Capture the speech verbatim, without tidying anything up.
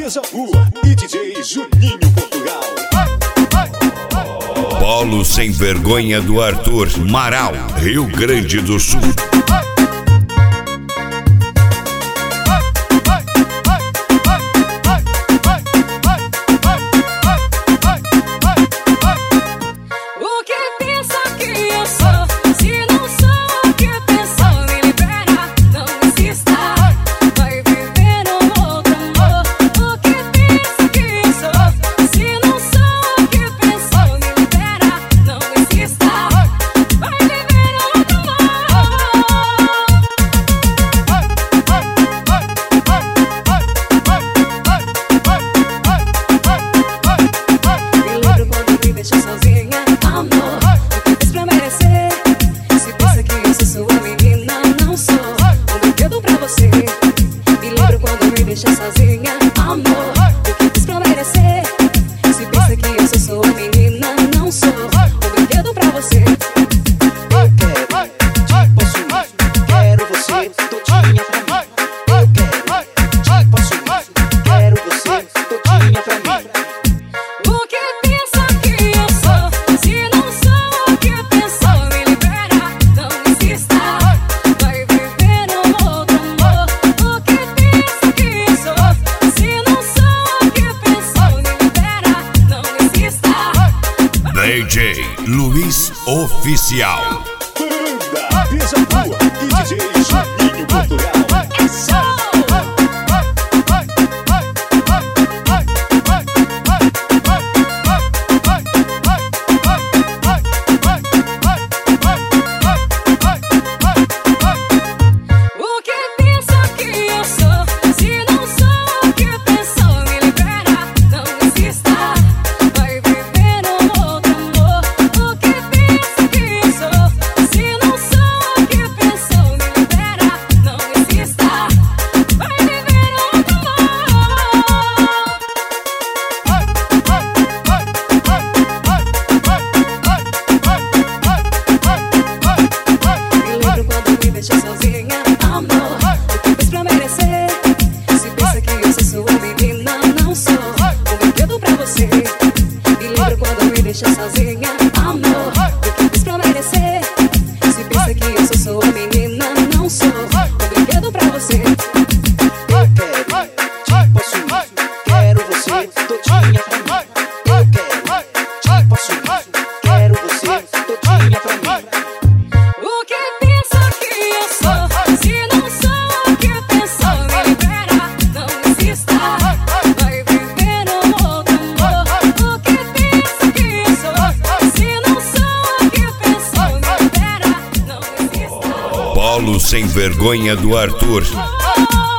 Beija-Flor e D J Juninho Portugal. Polo Sem Vergonha do Arthur, Marau, Rio Grande do Sul. Deixa sozinha, amor, o que fiz pra merecer? Se pensa que eu sou sua menina, não sou um brinquedo pra você. Eu quero, te possuir, quero você todinha pra mim. Eu quero, te possuir, quero você todinha pra mim. O que pensa que eu sou? Se não sou o que pensou, me libera, não insista. Vai viver um outro amor. O que pensa que eu sou? Se não sou o que pensou, me libera, não insista. D J Luiz Oficial. Banda Beija-Flor e D J Juninho Portugal. É show! O que pensa que eu sou? Se não sou o que pensou, me libera, não insista. Vai viver um outro amor. O que pensa que eu sou? Se não sou o que pensou, me libera, não insista. Vai viver um outro amor. Me lembro quando me deixa sozinha, amor, o que fiz pra merecer? Se pensa que eu sou sua menina, não sou um brinquedo pra você. Me lembro quando me deixa sozinha, amor, o que fiz pra merecer? Se pensa que eu sou sua menina, não sou um brinquedo pra você. Eu quero, te possuir, quero você todinha pra mim. Eu quero, te possuir, quero você todinha pra mim. O que pensa que eu sou? Se não sou o que pensou, me libera, não insista. Vai viver um outro amor. O que pensa que eu sou? Se não sou o que pensou, me libera, não insista. Polo Sem Vergonha do Arthur. Oh,